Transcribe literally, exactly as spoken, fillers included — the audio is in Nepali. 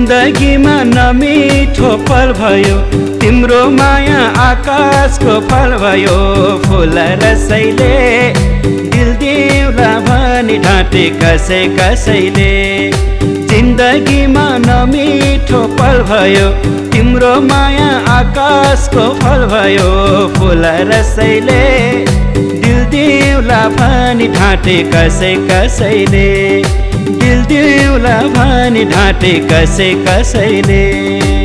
जिन्दगीमा नमिठो पल भयो तिम्रो माया आकाशको फल भयो। फुल रसैले दिल दिउला भनी ढाँटे कसै कसैले। जिन्दगीमा नमिठो पल भयो तिम्रो माया आकाशको फल भयो। फुल रसैले दिल दिउला भनी ढाँटे कसै कसैले। दिल दिउला भनी ढाँटे कसै कसैले।